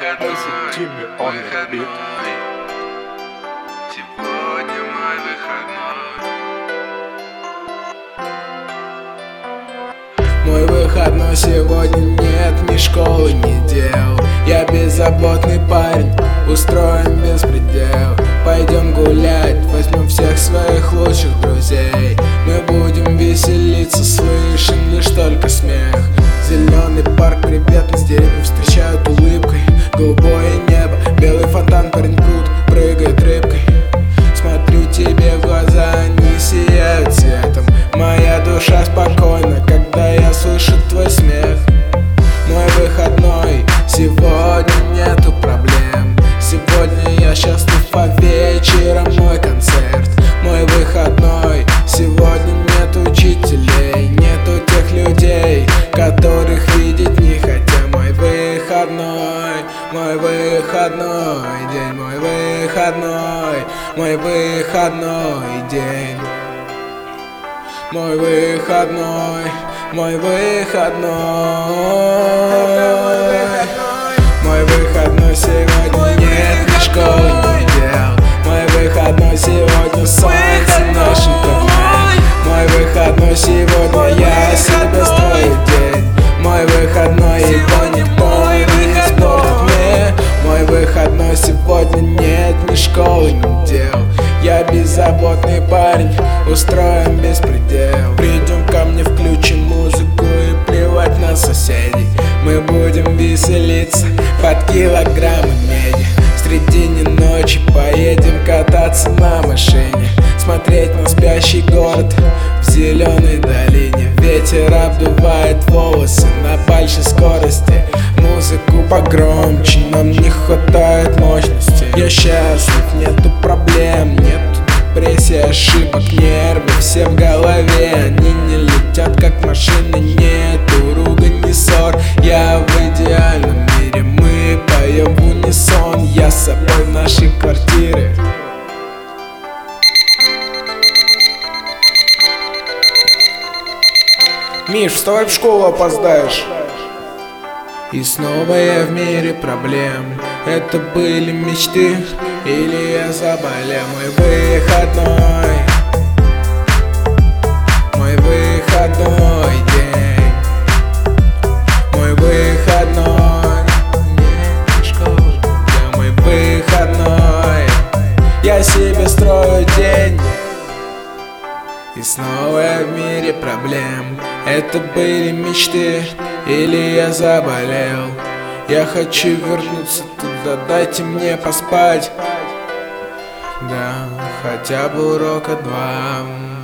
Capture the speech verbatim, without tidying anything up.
выходной, выходной. Сегодня мой выходной. Мой выходной сегодня нет ни школы, ни дел. Я беззаботный парень, устроим беспредел. Пойдем гулять, возьмем всех своих лучших друзей. Мы будем веселиться, слышен лишь только смех. Зеленый парк, приветность, деревья встречают улыбкой. Голубое небо, белый фонтан, парень пруд, прыгает рыбкой. Смотрю тебе в глаза, они сияют светом. Моя душа спокойна, когда я слышу твой смех. Мой выходной, сегодня нету проблем. Сегодня я счастлив, а вечером мой концерт. Мой выходной, сегодня нет учителей, нету тех людей, которых видеть не хотя. Мой выходной, мой выходной день, мой выходной, мой выходной день. Мой выходной, мой выходной. Мой выходной сегодня нет ни школы, ни дел. Мой выходной сегодня солнце наш интернет. Мой выходной сегодня я себе строю день. Мой выходной его никто не испортит мне. Мой выходной сегодня нет ни школы, ни дел. Я беззаботный парень, устроим беспредел. Придем ко мне, включим музыку и плевать на соседей. Мы будем веселиться под килограммы меди. В средине ночи поедем кататься на машине, смотреть на спящий город в зеленой долине. Ветер обдувает волосы на большой скорости. Музыку погромче, нам не хватает мощности. Я счастлив, нету проблем, нету депрессии, ошибок, нервы все в голове. Они не летят как машины, нету ругани, ссор. Я в идеальном мире, мы поем в унисон. Я с собой в нашей квартире. Миш, вставай в школу, опоздаешь. И снова я в мире проблем. Это были мечты или я заболел? Мой выходной, мой выходной день. Мой выходной, нет школы, я мой выходной. Я себе строю день. И снова я в мире проблем. Это были мечты или я заболел? Я хочу вернуться туда, дайте мне поспать. Да, хотя бы урока два.